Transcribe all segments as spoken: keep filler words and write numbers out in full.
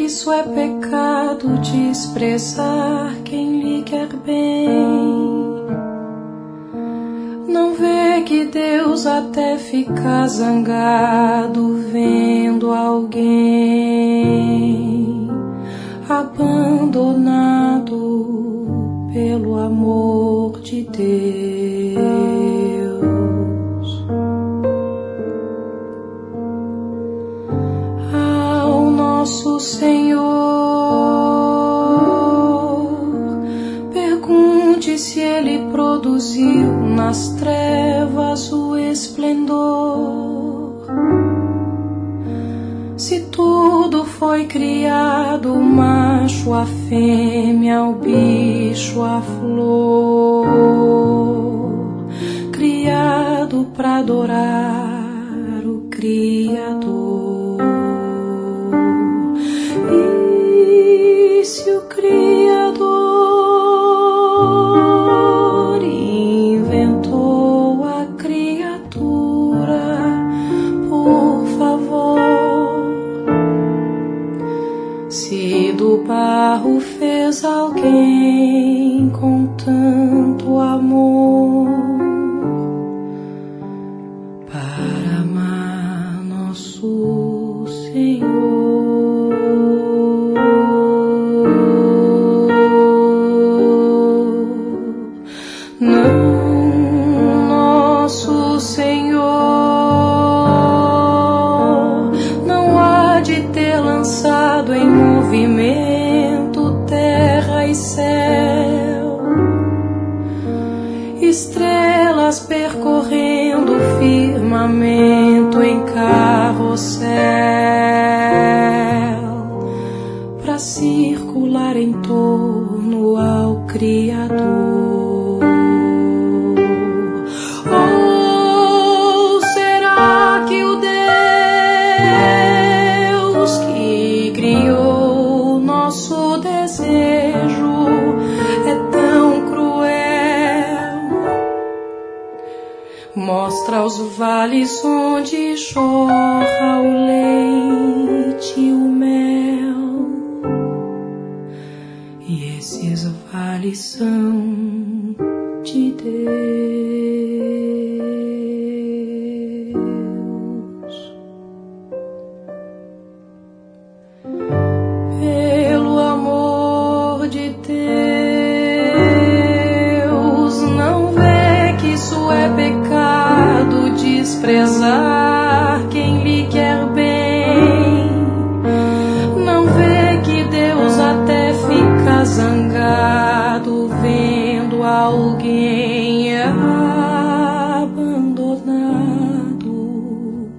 isso é pecado desprezar quem lhe quer bem. Não vê que Deus até fica zangado vendo alguém abandonado pelo amor de Deus. Ao nosso Senhor, pergunte se Ele produziu nas trevas o esplendor. Se tudo foi criado, o macho, a fêmea, o bicho, a flor, criado para adorar o Criador. E se o Criador inventou a criatura, por favor, se do barro fez alguém com tanto amor para amar nosso Senhor. Não, nosso Senhor não há de ter lançado em movimento terra e céu, estrelas percorrendo o firmamento em carrossel, para circular em torno ao Criador. Ou será que o Deus que criou nosso desejo é tão cruel? Mostra os vales onde jorra o leite e o mel, e esses vales são de Deus. Pelo amor de Deus, não vê que isso é pecado desprezar quem lhe quer bem. Não vê que Deus até fica zangado vendo alguém abandonado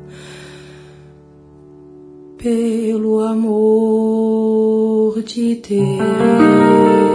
pelo amor de Deus.